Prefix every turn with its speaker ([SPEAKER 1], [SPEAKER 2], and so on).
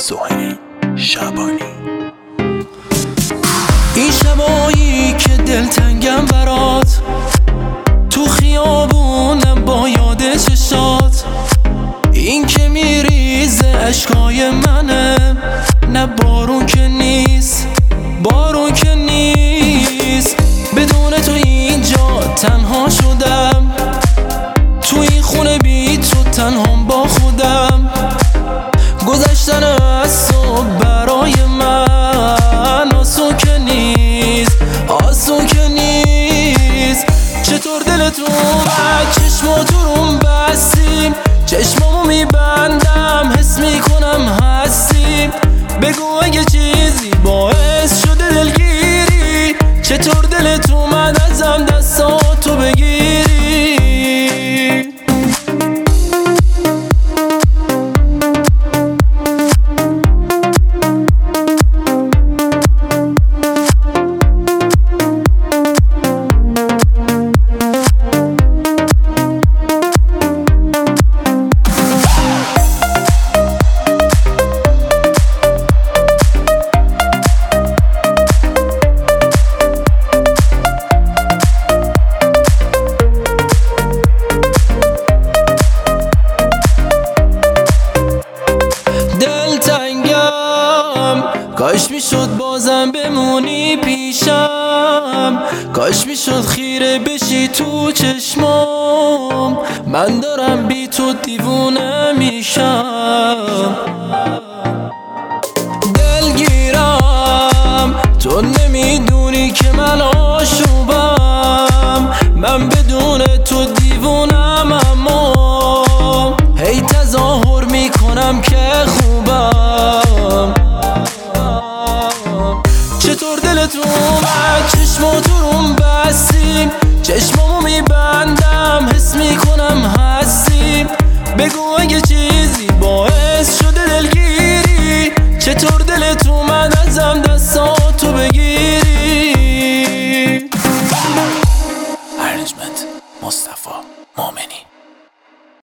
[SPEAKER 1] سهیل شعبانی.
[SPEAKER 2] این شبایی که دلتنگم برات، تو خیابونم با یاد چشات، این که میریزه اشکای منه، نه بارون که نیست، بارون که نیست. بدون تو اینجا تنها شدم، تو این خونه بی تو تنهام با خودم. گذشتن از صبح برای من آسون که نیست، آسون که نیست. چطور دلتون اومد چشماتو روم بستیم، چشمامو میبندم حس میکنم هستیم. بگو اگه چیزی باعث شده دلگیری، چطور دلت اومد ازم دستاتو بگیری. کاش میشد بازم بمونی پیشم، کاش میشد خیره بشی تو چشمام. من دارم بی تو دیوونه میشم، دلگیرم تو نمیدونی که من آشوبم. من بدون تو دیوونه